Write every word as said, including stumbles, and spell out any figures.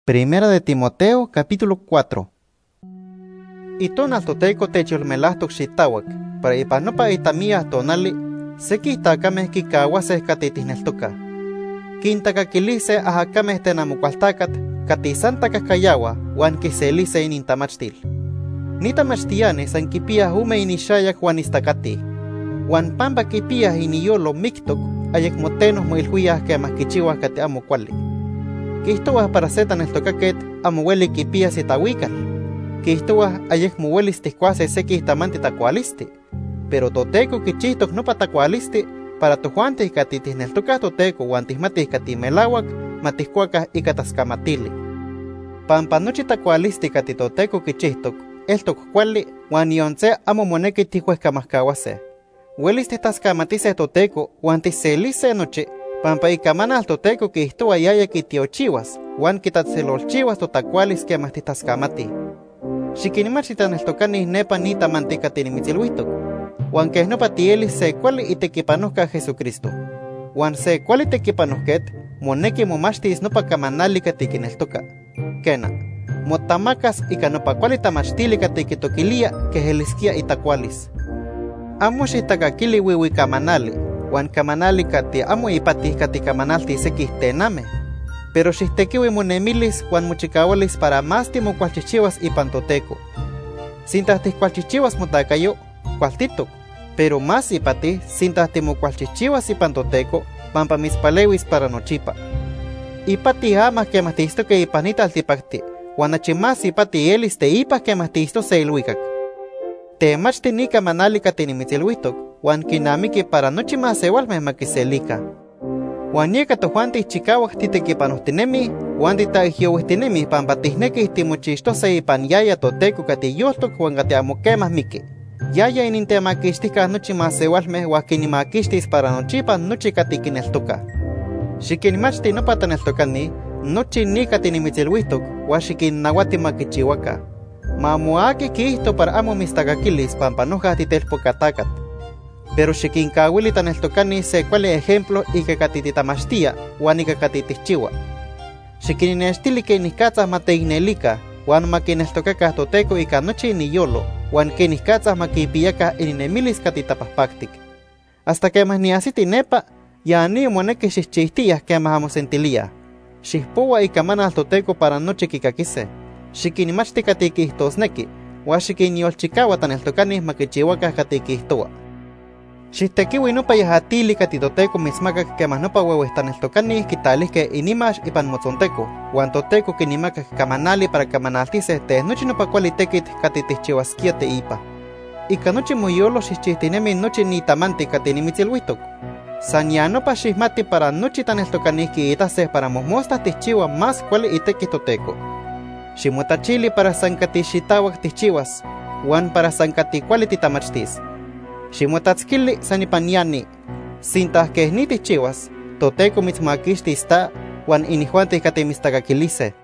Primera de Timoteo, capítulo cuatro. Itonal toteco techolmelahtok xitawak, para ipanopa itamia tonali, seki takameh kikawase katitisneltoka. Kintakakilise ahakameh tenamukualtakat, katisanta kakayawa, wan kiselise inintamachtil. Nitamachtiane san kipiah ume inishayak wan istakati. Wan pamba kipiah iniyolo miktok, ayek motenos moilhuiah kemah kichiwah kati amo kuali. Kihtoah para setan el tocaquet amueli kipia sitawikal. Kihtoah ayek muelis tihkuase seki tamanti takualisti. Pero toteco kichihtok no patakualisti para tojuantes katitis nel toca toteco guantismatis katimelawak matihkuakah ikatascamatili. Pampa nochi takualisti kati toteco kichihtok eltok kuali wan yonse amo moneki tihueskamahkawase. Welis titascamatise toteco guantiselise nochi pampa ikamanal toteco kihtoa yaya kitiochiwas, wan kitatzelolchiwas totakualis kemah titaskamati. Xikinimachtitan eltocanis nepa nita mantica tinimitzilhuitok, wan kehnopa tielis se kuali itekipanohka Jesucristo. Wan se kuali tekipanohket, moneki momachtis nopa kamanali katikineltoka. Kena, motamakas ika nopa kuali tamachtili katikitokilia keheliskia itakualis. Amo xitakakili wiwi kamanali, wan kamanali kati amo ipatih kati kamanalti sekih tename. Pero xihtekiwi monemilis wan mochikawalis para más timokualchichiwas ipan toteco. Sintah tihkualchichiwas motakayo, kualtitok, pero más ipatih sintah timokualchichiwas ipan toteco, pampa mispalewis para nochipa. Ipatih amah kemah tihistoke ipan italtipakti, wan achi más ipatih elis te ipah kemah tihisto se ilhuikak. Temachti ni kamanali katinimitziluitok, wan kinamiki para nochi masewalmeh makiselika. Wan yeka tojuantih chikawak titekipanohtinemi, wan titaihyohuihtinemi pampa tihnekih timochixtose ipan yaya toteco katiyoltok wan kati amo kemah miki. Yaya inintemakixtikah nochi masewalmeh wan kinimakixtis para nochipa nochi katikineltoka. Xikinmachti nopa taneltokani, nochi ni katinimitziluitok, wan xikinnawati makichiwaka. Mamuaki kihto para amo mistakakilis pampa noja titelpokatakat. Pero xikinkawili taneltokani se kuali ejemplo ika katititamachtia wan ika katitihchiwa. Xikininextili ke nihkatzah mateignelika wan makineltokakah toteco ika nochi iniyolo wan ke nihkatzah makipiyakah ininemilis katitapahpaktik. Hasta kemah niasiti nepa, ya ni moneki xihchihtiyah kemah amo sentiliah. Xihpowa ika manal toteco para nochi kikakise. Xikinimachti katikihtosneki, wan xikinyolchikawa taneltokani makichiwakah katikihtowa. Xihtekiwi nopa yahatili katitoteco mismakak kemah nopa wewehtaneltokanih kitalihke inimax ipan motzonteco, wan toteco kinimakak kamanali para kamanaltiseh te nochi nopa kuali tekit katitihchiwaskia teipa. Ika nochi moyolo xihchihtinemi nochi nitamanti katinimitziluitok. San ya nopa xihmati para nochi taneltokanih kiitaseh para mohmostah tihchiwa más kuali itekih toteco. Ximotachili para san katixitawak tihchiwas, wan para san katikuali titamachtis. Ximotatzkili san ipan yani, sintah keh nitihchiwas, toteco mitzmakixtis ta, wan inijuantih katimistakakilise.